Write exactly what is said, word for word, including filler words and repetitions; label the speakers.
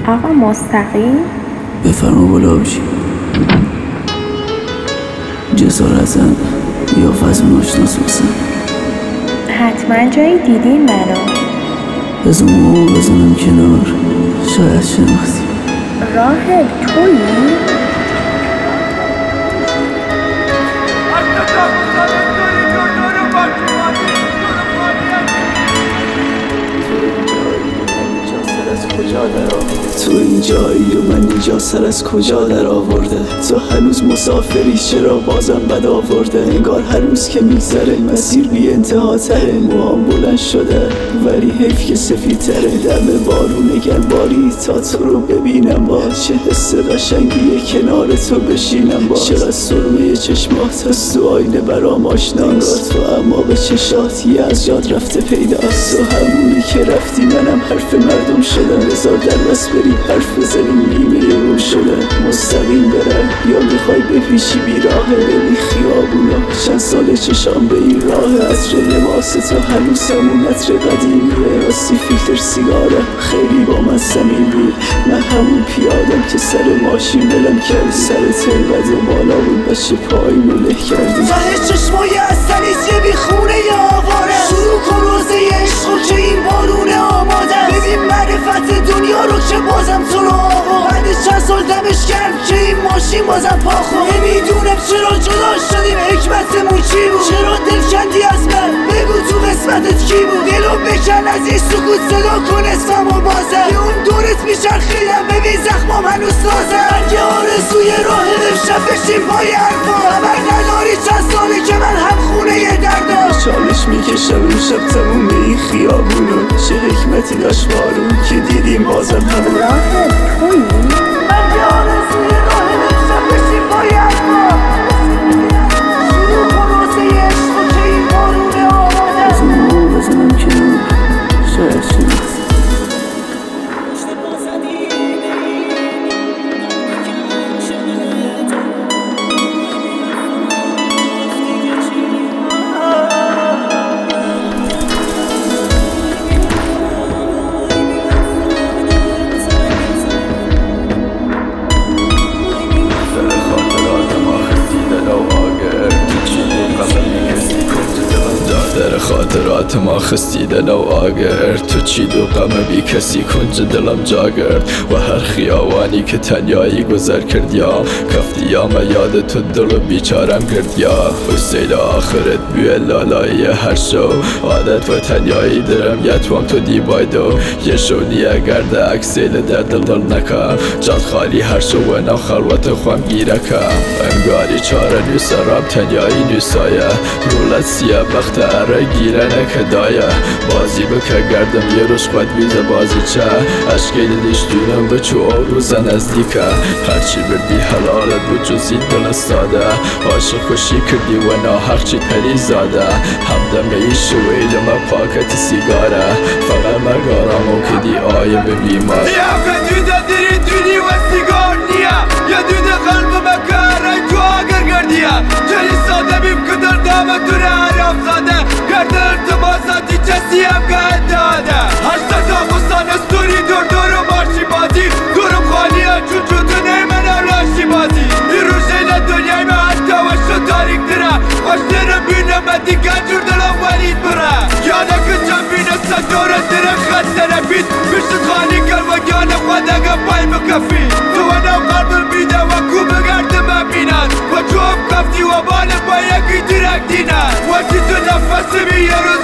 Speaker 1: آقا مستقیم
Speaker 2: بفرما بالا بشی. جسارتن یا فضل ناشناس بسن.
Speaker 1: حتما جایی دیدین منو.
Speaker 2: بزن مامو بزنم کنار، شاید شناختی.
Speaker 1: راهب تویی؟
Speaker 2: تو این جایی و من اینجا سر از کجا در آورده. تو هنوز مسافری چرا بازم بد آورده. انگار هر روز که میگذره مسیر بی انتها تره. موهام بلند شده ولی حیف که سفید تره. دم بارونه گرباری تا تو رو ببینم باز. چه حس قشنگیه کنار تو بشینم باز. چقدر سرمه چشمات هست تو آینه برام آشناست. تو اما به چشات یه از یاد رفته پیداست. تو همونی که رفتی منم حرف مردم شدم. بذار در بس بری حرف بزنیم نیمه روم شده. مستقیم برم یا میخوای بپیچی بیراهه. ببین خیابونا چند سال چشام به این راهه. عطر لباس تو هنوز همون عطر قدیمیه. راستی فیلتر سیگاره خیلی با من صمیمی. من همون پیادم که سر ماشین بلم کردی. سر تربت بالا بود بچه پایین رو له کردی.
Speaker 3: ته چشمای اصلیه بی خونه یا آواره. شروع کن روزه عشق که این بارونه آماده. ببین معرفت دنیا رو که بازم تو رو آقا. بعد چند سال دمش کرد که این ماشین بازم پا خورد. نمیدونم چرا جدا شدیم حکمتمون چی بود. چرا دل کندی از من بگو تو قسمتت کی بود. دلو بکن از این سکوت صدا کن اسمم و بازه. یه اون دورت میچرخیدم ببین زخمام هنوز تازه. اگه آرزوی راه امشب بشیم پای حرفا. خبر نداری چند ساله که من هم خونه یه دردم.
Speaker 2: چالش میکشم امشب تموم به این خیابونو. چه حکمتی داشت بارون که دیدیم بازم همون.
Speaker 1: راهب تویی؟
Speaker 3: اگه آرزوی راه امشب بشیم پای حرفا. شروع کن روزه عشق که این بارونه آماده.
Speaker 2: بزن مامو بزنم کنار، شاید شناختی. خاطرات ما خستی دل و آگر. تو چید و غم بی کسی کنج دلم جا گرد. و هر خیابانی که تنیایی گذر کرد یا کفتی یا ما یاد تو دل و بیچارم کرد. یا سیل آخرت بیه لالایی هر شو. عادت و تنیایی درم یتوام تو دی بایدو. یه شو دیه گرده اکسیل در دل دل نکم. جاد خالی هر شو و نو خلوت خوام گیرکم. انگاری چاره نوسرام تنیایی نوسایه. رولت سیه بخت اره گیره نکدایه. بازی بکه گردم یه روش خود بیزه بازی چه. عشقی دیش دونم بچو روزه نزدیکه. هرچی بردی حلالت بود جزی دل استاده. عاشق خوشی کردی و ناحق چی پری زاده. همدم ای شویل ما پاکت سیگاره. فقط مرگارمو کدی آیه به بیمار.
Speaker 4: یا کدوده دیری دونی و سیگار نیا. یا دوده قلب مکاره تو آگر گردیه. جلی ساده بیم کدر دامه دونه عرب زاده. گرده ارتباطاتی کسی هم که داده. هشتا تا خستان استوری دور دور و مارشی بازی. دورم خالیه چون جدونه من لاشی بازی. این روشه دنیای من حتی و شو تاریک دره. خوشترم بینم من دیگه جور دلم ولید بره. یاده که چند بینه سا دوره دره خط دره بید. بشت خالی کر و گانه خود اگه پای بکفی. تو و نو قلبم بیده و کو بگرده من بیند. و تو هم کفتی و باله با یکی درک دینه. و چی تو نفس میارو